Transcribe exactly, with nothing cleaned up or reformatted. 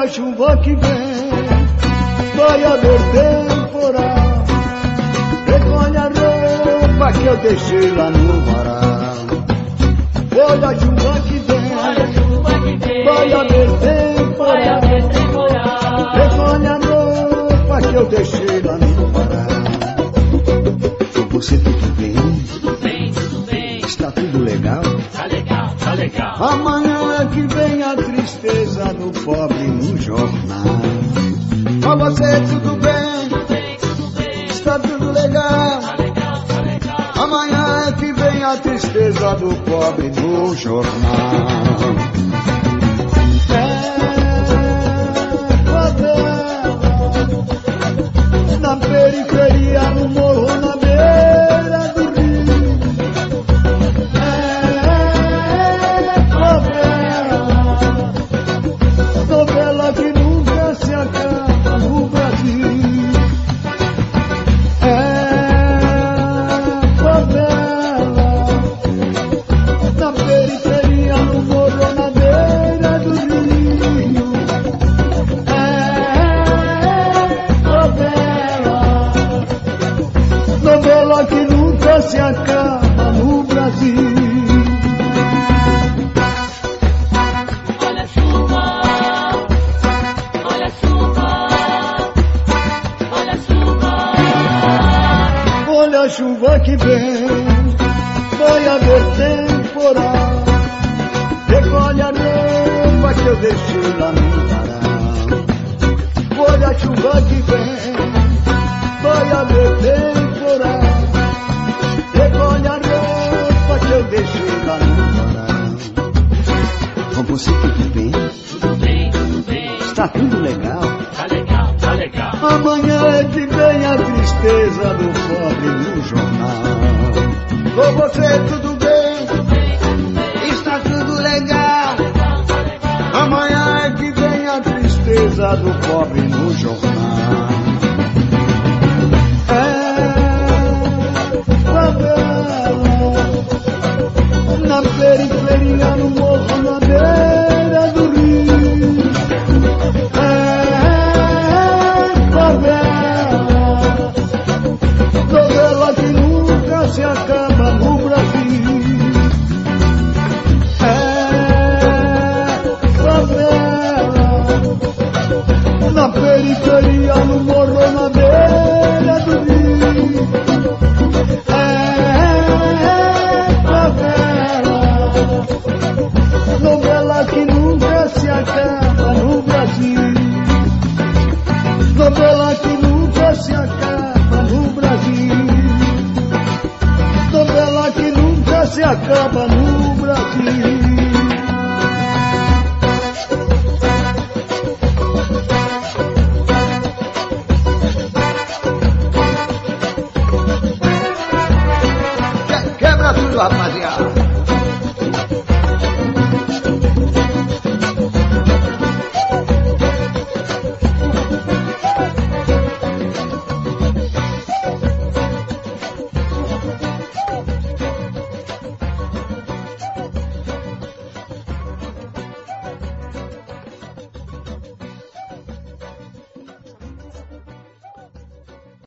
chuva que vem, vai haver temporal. Recolhe a roupa que eu deixei lá no varal. Olha a chuva que vem, vai haver temporal. Recolhe a roupa que eu deixei lá no varal. Com você tudo bem? Tudo bem, tudo bem. Está tudo legal? Tá legal, tá legal. Amanhã é que vem a tristeza do pobre no jornal. Com você tudo bem? Tudo bem, tudo bem. Está tudo legal? Tá legal, tá legal. Amanhã é que vem a tristeza do pobre no jornal. É, na periferia, no morro, na beira do rio. É, novela, novela que nunca se acaba no Brasil. É, novela, na periferia, no morro, na beira do rio. É, novela, novela que nunca se acaba no Brasil. Olha a chuva, olha a chuva, olha a chuva. Olha a chuva que vem, vai haver temporal. Recolhe a roupa que eu deixei lá no varal. Olha a chuva que vem, vai haver temporal. Recolhe a roupa que eu deixei lá no varal. Com você tudo bem? Tudo bem, tudo bem. Está tudo legal? Tá legal, tá legal. Amanhã é que vem a tristeza do pobre no jornal. Com você tudo bem? Tudo bem, tudo bem. Está tudo legal? Tá legal, tá legal. Amanhã é que vem a tristeza do pobre no jornal.